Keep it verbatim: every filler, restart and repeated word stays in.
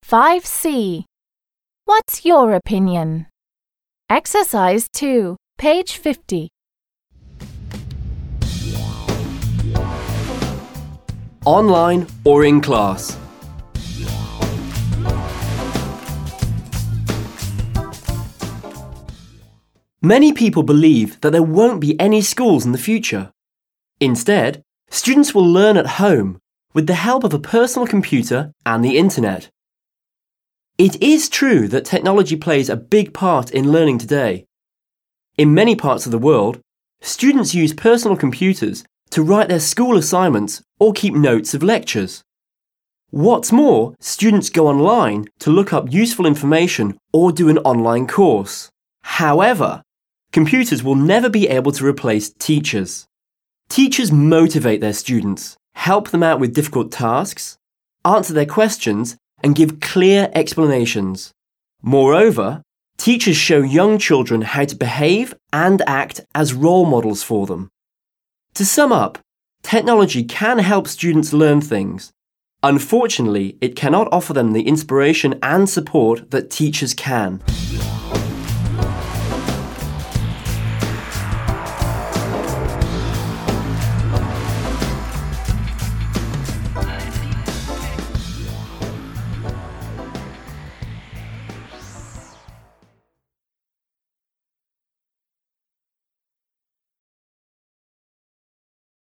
five C. What's your opinion? Exercise two, page fifty. Online or in class? Many people believe that there won't be any schools in the future. Instead, students will learn at home with the help of a personal computer and the internet. It is true that technology plays a big part in learning today. In many parts of the world, students use personal computers to write their school assignments or keep notes of lectures. What's more, students go online to look up useful information or do an online course. However, computers will never be able to replace teachers. Teachers motivate their students, help them out with difficult tasks, answer their questions, and give clear explanations. Moreover, teachers show young children how to behave and act as role models for them. To sum up, technology can help students learn things. Unfortunately, it cannot offer them the inspiration and support that teachers can.